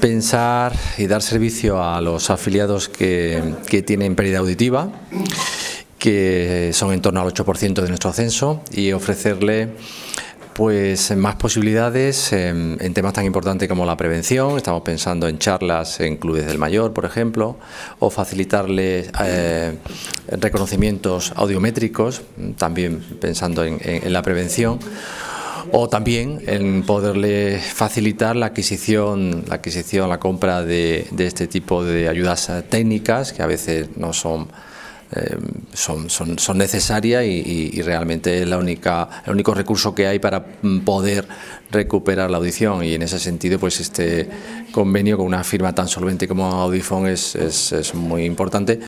pensar y dar servicio a los afiliados que tienen pérdida auditiva, que son en torno al 8% de nuestro censo, y ofrecerle pues más posibilidades en temas tan importantes como la prevención. Estamos pensando en charlas en clubes del mayor, por ejemplo, o facilitarles reconocimientos audiométricos, también pensando en la prevención, o también en poderle facilitar la adquisición, la compra de este tipo de ayudas técnicas, que a veces no son necesarias y realmente es el único recurso que hay para poder recuperar la audición, y en ese sentido pues este convenio con una firma tan solvente como Audifone es muy importante.